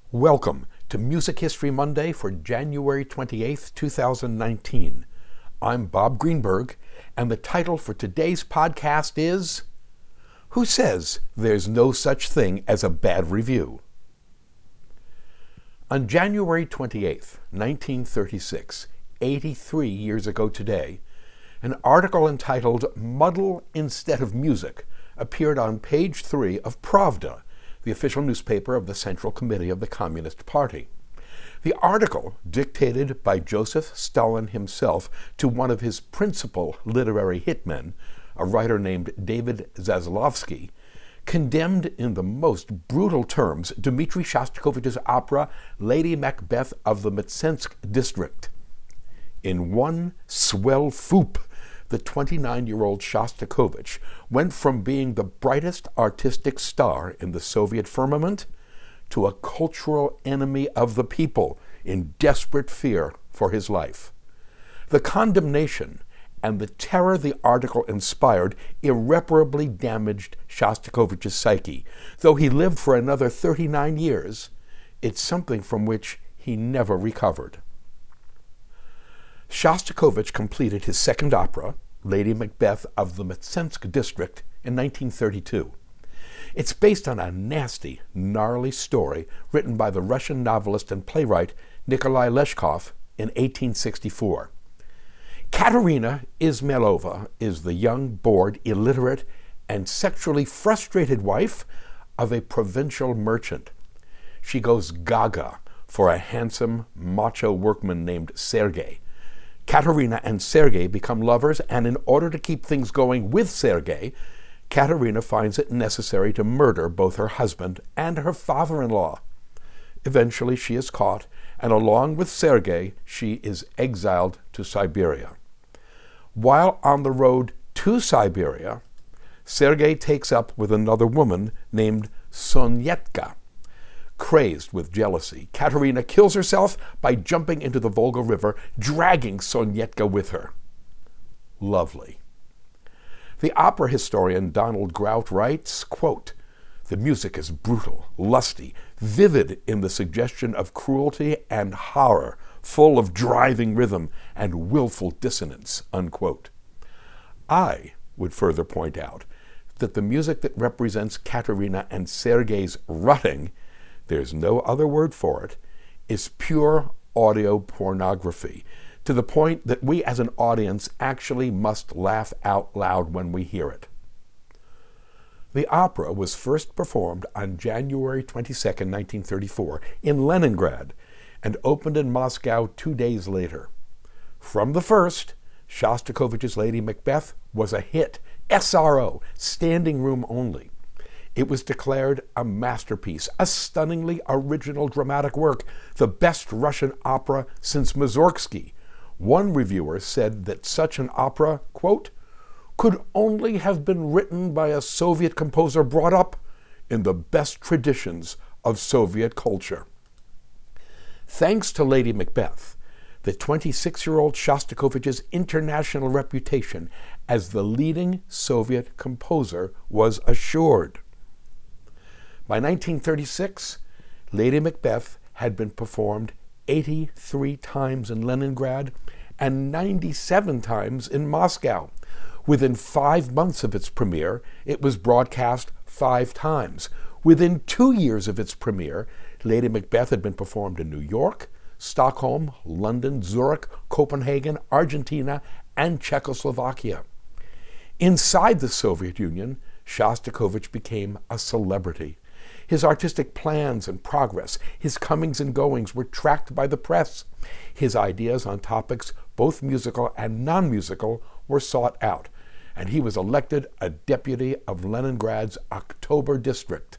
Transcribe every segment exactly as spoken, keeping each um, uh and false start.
Welcome to Music History Monday for January twenty-eighth, two thousand nineteen. I'm Bob Greenberg, and the title for today's podcast is Who Says There's No Such Thing as a Bad Review? On January twenty-eighth, nineteen thirty-six, eighty-three years ago today, an article entitled Muddle Instead of Music appeared on page three of Pravda, the official newspaper of the Central Committee of the Communist Party. The article, dictated by Joseph Stalin himself to one of his principal literary hitmen, a writer named David Zaslavsky, condemned in the most brutal terms Dmitri Shostakovich's opera Lady Macbeth of the Mtsensk district. In one swell foop, the twenty-nine-year-old Shostakovich went from being the brightest artistic star in the Soviet firmament to a cultural enemy of the people in desperate fear for his life. The condemnation and the terror the article inspired irreparably damaged Shostakovich's psyche. Though he lived for another thirty-nine years, it's something from which he never recovered. Shostakovich completed his second opera, Lady Macbeth of the Mtsensk district, in nineteen thirty-two. It's based on a nasty, gnarly story written by the Russian novelist and playwright Nikolai Leshkov in eighteen sixty-four. Katerina Izmailova is the young, bored, illiterate, and sexually frustrated wife of a provincial merchant. She goes gaga for a handsome, macho workman named Sergei. Katerina and Sergei become lovers, and in order to keep things going with Sergei, Katerina finds it necessary to murder both her husband and her father-in-law. Eventually she is caught, and along with Sergei, she is exiled to Siberia. While on the road to Siberia, Sergei takes up with another woman named Sonyetka. Crazed with jealousy, Katerina kills herself by jumping into the Volga River, dragging Sonyetka with her. Lovely. The opera historian Donald Grout writes, quote, "The music is brutal, lusty, vivid in the suggestion of cruelty and horror, full of driving rhythm and willful dissonance," unquote. I would further point out that the music that represents Katerina and Sergei's rutting, there's no other word for it, is pure audio pornography, to the point that we as an audience actually must laugh out loud when we hear it. The opera was first performed on January twenty-second, nineteen thirty-four, in Leningrad, and opened in Moscow two days later. From the first, Shostakovich's Lady Macbeth was a hit, S R O, standing room only. It was declared a masterpiece, a stunningly original dramatic work, the best Russian opera since Mussorgsky. One reviewer said that such an opera, quote, could only have been written by a Soviet composer brought up in the best traditions of Soviet culture. Thanks to Lady Macbeth, the twenty-six-year-old Shostakovich's international reputation as the leading Soviet composer was assured. By nineteen thirty-six, Lady Macbeth had been performed eighty-three times in Leningrad and ninety-seven times in Moscow. Within five months of its premiere, it was broadcast five times. Within two years of its premiere, Lady Macbeth had been performed in New York, Stockholm, London, Zurich, Copenhagen, Argentina, and Czechoslovakia. Inside the Soviet Union, Shostakovich became a celebrity. His artistic plans and progress, his comings and goings were tracked by the press. His ideas on topics, both musical and non-musical, were sought out, and he was elected a deputy of Leningrad's October district.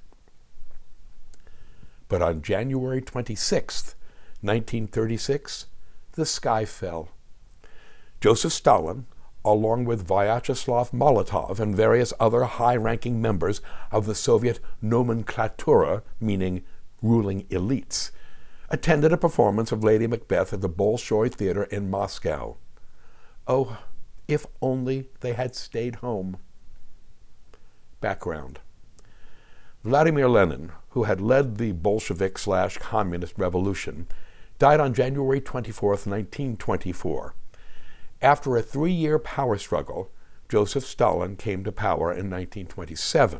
But on January twenty-sixth, nineteen thirty-six, the sky fell. Joseph Stalin, along with Vyacheslav Molotov and various other high-ranking members of the Soviet nomenklatura, meaning ruling elites, attended a performance of Lady Macbeth at the Bolshoi Theater in Moscow. Oh, if only they had stayed home. Background. Vladimir Lenin, who had led the Bolshevik-slash-communist revolution, died on January twenty-fourth, nineteen twenty-four. After a three-year power struggle, Joseph Stalin came to power in nineteen twenty-seven.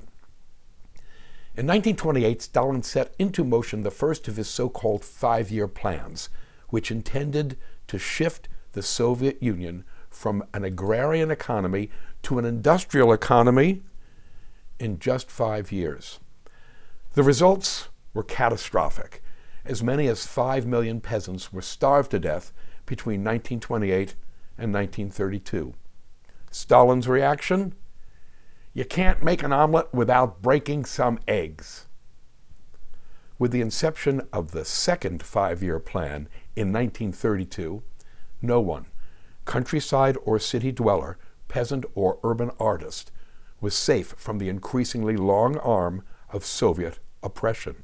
In nineteen twenty-eight, Stalin set into motion the first of his so-called five-year plans, which intended to shift the Soviet Union from an agrarian economy to an industrial economy in just five years. The results were catastrophic. As many as five million peasants were starved to death between nineteen twenty-eight and nineteen thirty-two. Stalin's reaction? You can't make an omelet without breaking some eggs. With the inception of the second five-year plan in nineteen thirty-two, no one, countryside or city dweller, peasant or urban artist, was safe from the increasingly long arm of Soviet oppression.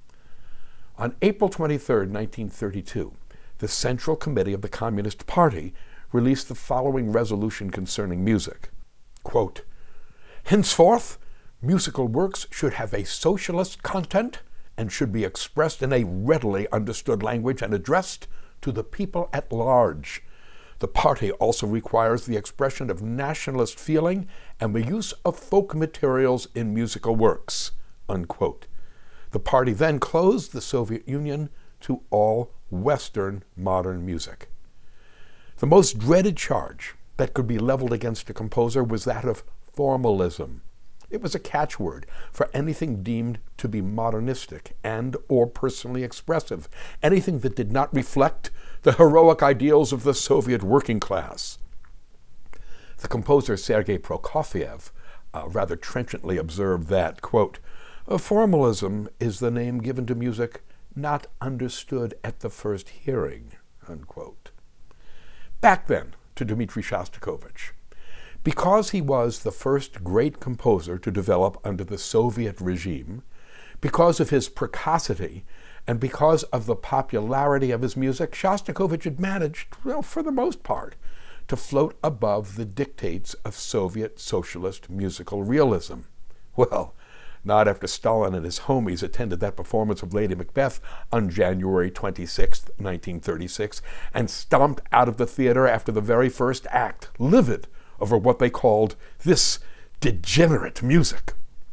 On April twenty-third, nineteen thirty-two, the Central Committee of the Communist Party released the following resolution concerning music. Quote, henceforth, musical works should have a socialist content and should be expressed in a readily understood language and addressed to the people at large. The party also requires the expression of nationalist feeling and the use of folk materials in musical works. Unquote. The party then closed the Soviet Union to all Western modern music. The most dreaded charge that could be leveled against a composer was that of formalism. It was a catchword for anything deemed to be modernistic and or personally expressive, anything that did not reflect the heroic ideals of the Soviet working class. The composer Sergei Prokofiev uh, rather trenchantly observed that, quote, formalism is the name given to music not understood at the first hearing, unquote. Back then to Dmitri Shostakovich. Because he was the first great composer to develop under the Soviet regime, because of his precocity, and because of the popularity of his music, Shostakovich had managed, well, for the most part, to float above the dictates of Soviet socialist musical realism. Well, not after Stalin and his homies attended that performance of Lady Macbeth on January twenty-sixth, nineteen thirty-six, and stomped out of the theater after the very first act, livid over what they called this degenerate music.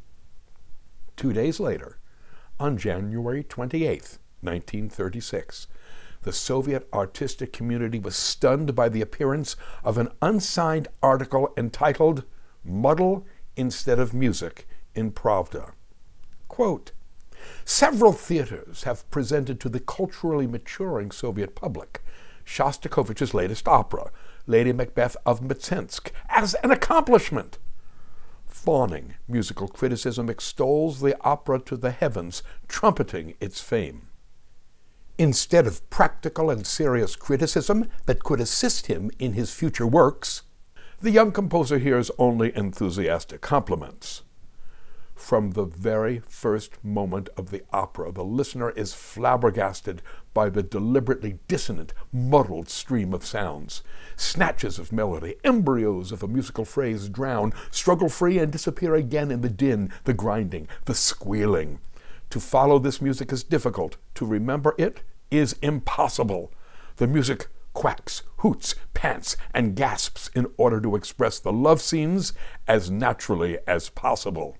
Two days later, on January twenty-eighth, nineteen thirty-six, the Soviet artistic community was stunned by the appearance of an unsigned article entitled Muddle Instead of Music in Pravda. Quote, several theaters have presented to the culturally maturing Soviet public Shostakovich's latest opera, Lady Macbeth of Mtsensk, as an accomplishment. Fawning musical criticism extols the opera to the heavens, trumpeting its fame. Instead of practical and serious criticism that could assist him in his future works, the young composer hears only enthusiastic compliments. From the very first moment of the opera, the listener is flabbergasted by the deliberately dissonant, muddled stream of sounds. Snatches of melody, embryos of a musical phrase drown, struggle free and disappear again in the din, the grinding, the squealing. To follow this music is difficult. To remember it is impossible. The music quacks, hoots, pants, and gasps in order to express the love scenes as naturally as possible.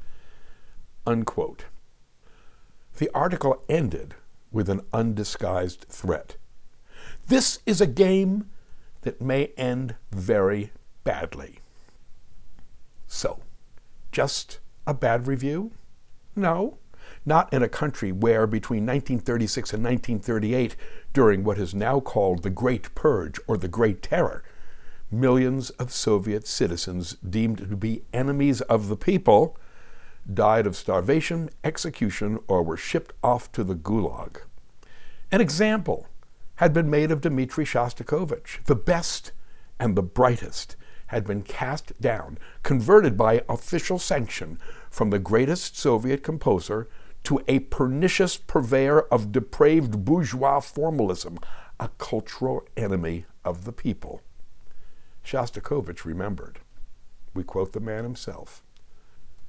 Unquote. The article ended with an undisguised threat. This is a game that may end very badly. So, just a bad review? No, not in a country where between nineteen thirty-six and nineteen thirty-eight, during what is now called the Great Purge or the Great Terror, millions of Soviet citizens deemed to be enemies of the people died of starvation, execution, or were shipped off to the Gulag. An example had been made of Dmitri Shostakovich. The best and the brightest had been cast down, converted by official sanction from the greatest Soviet composer to a pernicious purveyor of depraved bourgeois formalism, a cultural enemy of the people. Shostakovich remembered. We quote the man himself.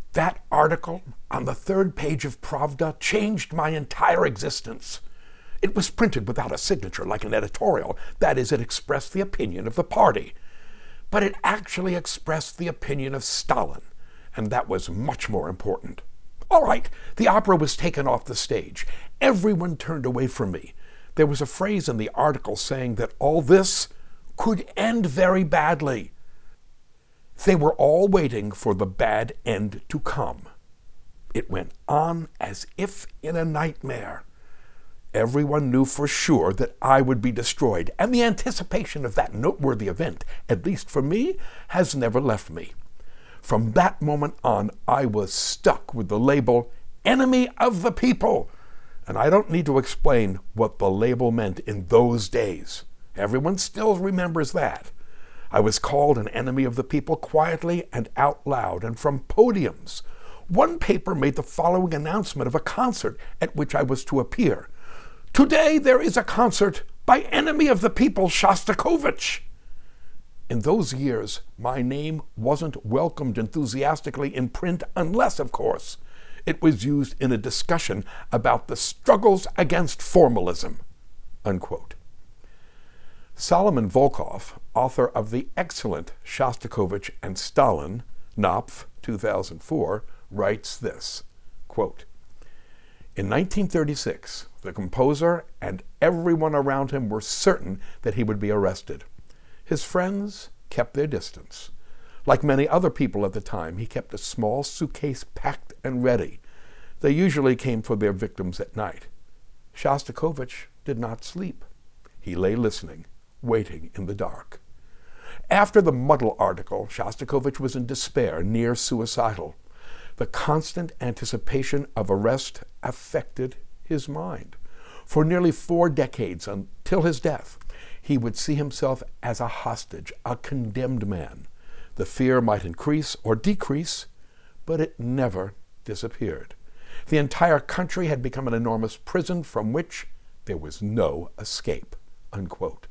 That article on the third page of Pravda changed my entire existence. It was printed without a signature like an editorial. That is, it expressed the opinion of the party. But it actually expressed the opinion of Stalin, and that was much more important. All right, the opera was taken off the stage. Everyone turned away from me. There was a phrase in the article saying that all this could end very badly. They were all waiting for the bad end to come. It went on as if in a nightmare. Everyone knew for sure that I would be destroyed, and the anticipation of that noteworthy event, at least for me, has never left me. From that moment on, I was stuck with the label Enemy of the People, and I don't need to explain what the label meant in those days. Everyone still remembers that. I was called an enemy of the people quietly and out loud, and from podiums. One paper made the following announcement of a concert at which I was to appear. Today there is a concert by Enemy of the People Shostakovich. In those years, my name wasn't welcomed enthusiastically in print unless, of course, it was used in a discussion about the struggles against formalism. Unquote. Solomon Volkov, author of the excellent Shostakovich and Stalin, Knopf, two thousand four, writes this, quote, in nineteen thirty-six, the composer and everyone around him were certain that he would be arrested. His friends kept their distance. Like many other people at the time, he kept a small suitcase packed and ready. They usually came for their victims at night. Shostakovich did not sleep. He lay listening, waiting in the dark. After the Muddle article, Shostakovich was in despair, near suicidal. The constant anticipation of arrest affected his mind. For nearly four decades, until his death, he would see himself as a hostage, a condemned man. The fear might increase or decrease, but it never disappeared. The entire country had become an enormous prison from which there was no escape. Unquote.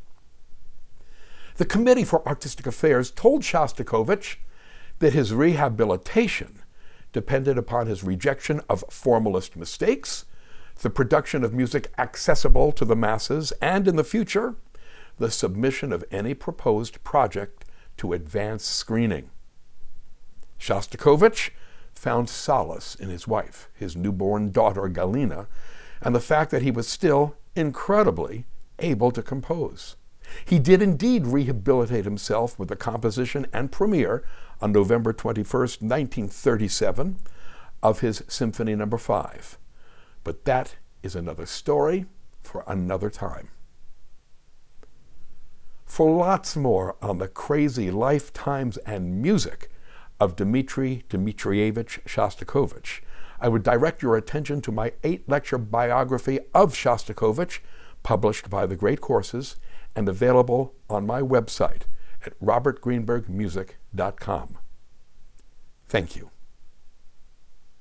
The Committee for Artistic Affairs told Shostakovich that his rehabilitation depended upon his rejection of formalist mistakes, the production of music accessible to the masses, and in the future, the submission of any proposed project to advance screening. Shostakovich found solace in his wife, his newborn daughter Galina, and the fact that he was still, incredibly, able to compose. He did indeed rehabilitate himself with the composition and premiere on November twenty-first, nineteen thirty-seven, of his Symphony Number Five. But that is another story for another time. For lots more on the crazy life, times, and music of Dmitri Dmitrievich Shostakovich, I would direct your attention to my eight-lecture biography of Shostakovich, published by The Great Courses and available on my website at robert greenberg music dot com. Thank you.